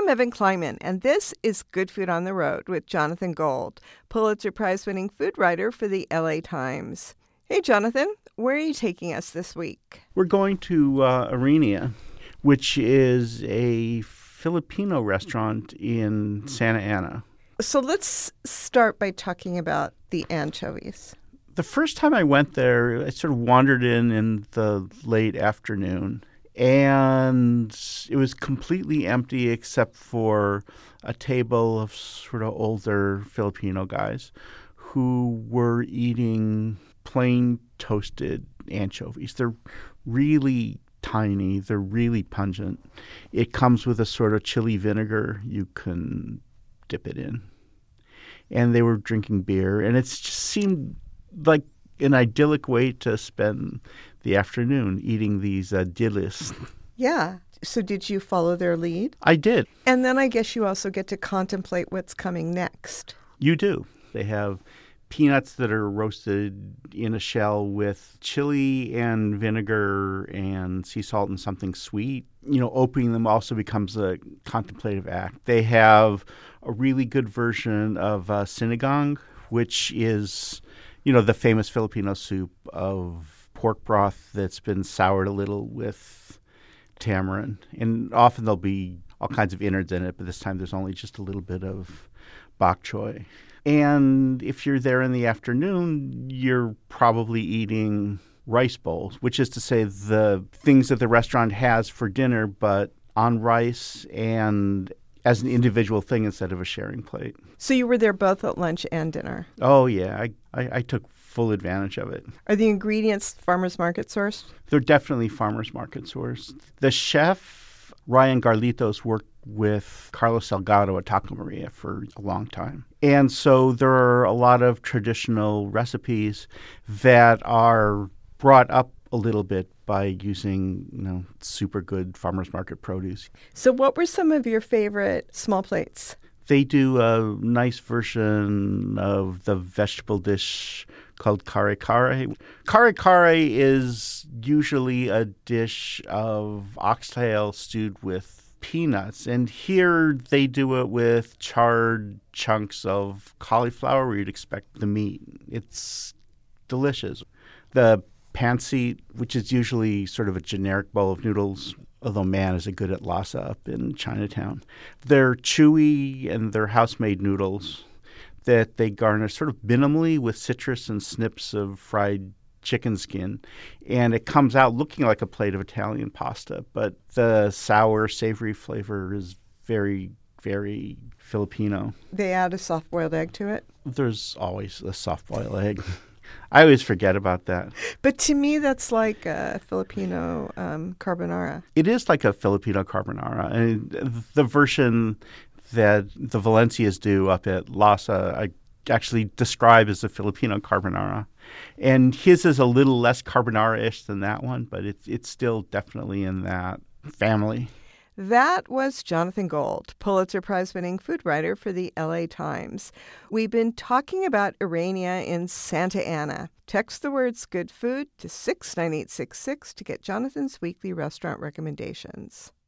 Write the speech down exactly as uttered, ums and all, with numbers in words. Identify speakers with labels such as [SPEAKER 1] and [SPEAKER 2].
[SPEAKER 1] I'm Evan Kleinman, and this is Good Food on the Road with Jonathan Gold, Pulitzer Prize-winning food writer for the L A Times. Hey, Jonathan, where are you taking us this week?
[SPEAKER 2] We're going to uh, Aranea, which is a Filipino restaurant in Santa Ana.
[SPEAKER 1] So let's start by talking about the anchovies.
[SPEAKER 2] The first time I went there, I sort of wandered in in the late afternoon, and it was completely empty except for a table of sort of older Filipino guys who were eating plain toasted anchovies. They're really tiny. They're really pungent. It comes with a sort of chili vinegar you can dip it in. And they were drinking beer, and it just seemed like an idyllic way to spend the afternoon eating these uh, dilis.
[SPEAKER 1] Yeah. So did you follow their lead?
[SPEAKER 2] I did.
[SPEAKER 1] And then I guess you also get to contemplate what's coming next.
[SPEAKER 2] You do. They have peanuts that are roasted in a shell with chili and vinegar and sea salt and something sweet. You know, opening them also becomes a contemplative act. They have a really good version of uh, sinigang, which is, you know, the famous Filipino soup of pork broth that's been soured a little with tamarind. And often there'll be all kinds of innards in it, but this time there's only just a little bit of bok choy. And if you're there in the afternoon, you're probably eating rice bowls, which is to say the things that the restaurant has for dinner, but on rice and as an individual thing instead of a sharing plate.
[SPEAKER 1] So you were there both at lunch and dinner?
[SPEAKER 2] Oh, yeah. I, I, I took full advantage of it.
[SPEAKER 1] Are the ingredients farmer's market sourced?
[SPEAKER 2] They're definitely farmer's market sourced. The chef, Ryan Garlitos, worked with Carlos Salgado at Taco Maria for a long time. And so there are a lot of traditional recipes that are brought up a little bit by using, you know, super good farmers market produce.
[SPEAKER 1] So what were some of your favorite small plates?
[SPEAKER 2] They do a nice version of the vegetable dish called kare kare. Kare kare is usually a dish of oxtail stewed with peanuts, and here they do it with charred chunks of cauliflower where you'd expect the meat. It's delicious. The pancit, which is usually sort of a generic bowl of noodles, although man is it good at Lhasa up in Chinatown. They're chewy and they're house-made noodles that they garnish sort of minimally with citrus and snips of fried chicken skin. And it comes out looking like a plate of Italian pasta, but the sour, savory flavor is very, very Filipino.
[SPEAKER 1] They add a soft-boiled egg to it?
[SPEAKER 2] There's always a soft-boiled egg. I always forget about that.
[SPEAKER 1] But to me, that's like a Filipino um, carbonara.
[SPEAKER 2] It is like a Filipino carbonara. And the version that the Valencias do up at Lhasa, I actually describe as a Filipino carbonara. And his is a little less carbonara-ish than that one, but it's it's still definitely in that family.
[SPEAKER 1] That was Jonathan Gold, Pulitzer Prize-winning food writer for the L A Times. We've been talking about Aranea in Santa Ana. Text the words good food to six nine eight six six to get Jonathan's weekly restaurant recommendations.